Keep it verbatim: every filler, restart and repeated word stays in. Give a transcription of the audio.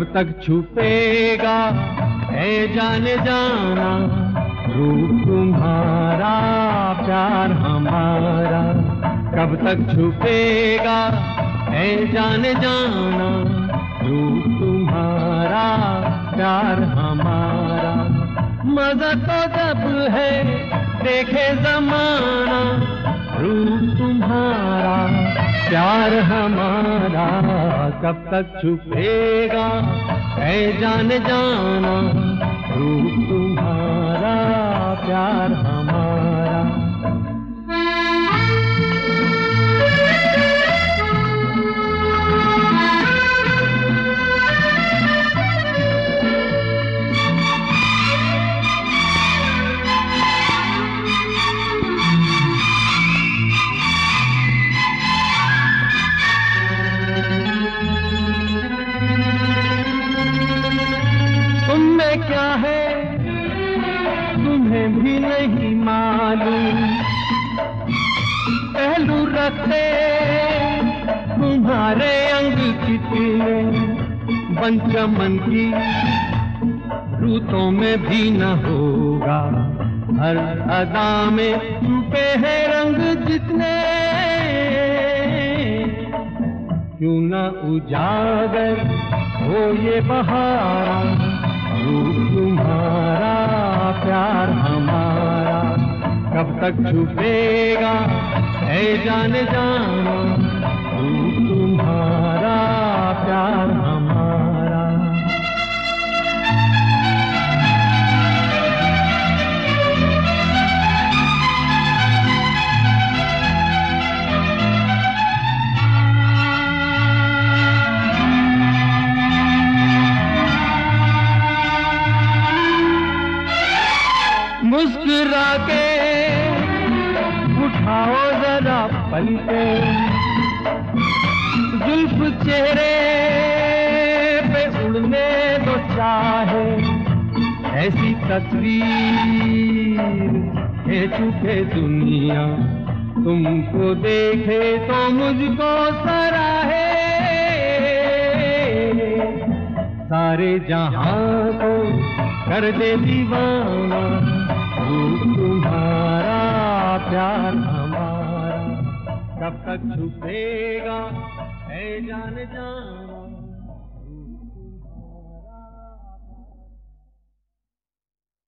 कब तक छुपेगा है जाने जाना, रूप तुम्हारा प्यार हमारा। कब तक छुपेगा है जाने जाना, रूप तुम्हारा प्यार हमारा। मजा तो जब है देखे जमाना, रूप तुम्हारा प्यार हमारा। कब तक छुपेगा है जाने जाना, रूप तुम्हारा प्यार हमारा। क्या है तुम्हें भी नहीं मालूम, पहलू रखते तुम्हारे अंग कितने, बन चमन की रूतों में भी न होगा, हर अदा में छुपे हैं रंग जितने। क्यों न उजागर हो ये बहारा, रूप तुम्हारा प्यार हमारा। कब तक छुपेगा है जाने जाना, रूप तुम्हारा प्यार हमारा। मुस्कुरा के उठाओ जरा पलके, जुल्फ चेहरे पे उड़ने दो चाहे, ऐसी तस्वीर है चुके दुनिया, तुमको देखे तो मुझको सराहे। सारे जहां को कर दे दीवाना, रूप तुम्हारा प्यार हमारा। कब तक छुपेगा है जाने जाना।